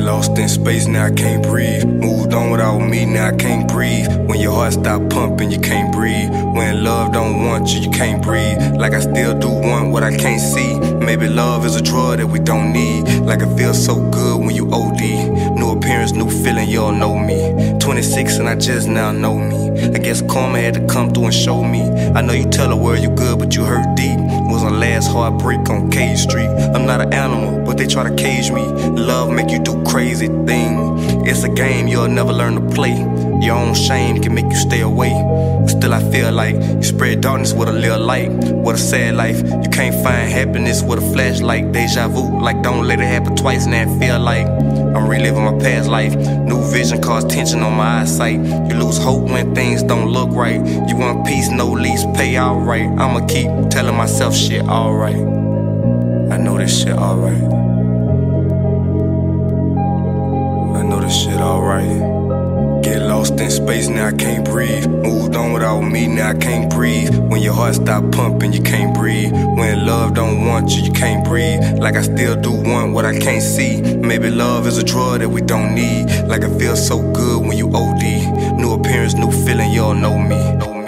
lost in space, now I can't breathe. Moved on without me, now I can't breathe. When your heart stop pumping, you can't breathe. When love don't want you, you can't breathe. Like I still do want what I can't see. Maybe love is a drug that we don't need. Like it feels so good when you OD. New appearance, new feeling, you all know me. 26 and I just now know me. I guess karma had to come through and show me. I know you tell the world you good, but you hurt deep. Was a last heartbreak on Cage Street. I'm not an animal, but they try to cage me. Love make you do crazy things. It's a game you'll never learn to play. Your own shame can make you stay away. Still I feel like you spread darkness with a little light. What a sad life. You can't find happiness with a flashlight. Deja vu, like don't let it happen twice. Now I feel like I'm reliving my past life. New vision cause tension on my eyesight. You lose hope when things don't look right. You want peace, no lease, pay outright. I'ma keep telling myself shit alright. I know this shit alright. I know this shit alright. Get lost in space, now I can't breathe. Moved on without me, now I can't breathe. When your heart stop pumping, you can't breathe. When love don't want you, you can't breathe. Like I still do want what I can't see. Maybe love is a drug that we don't need. Like it feels so good when you OD. New appearance, new feeling, you all know me.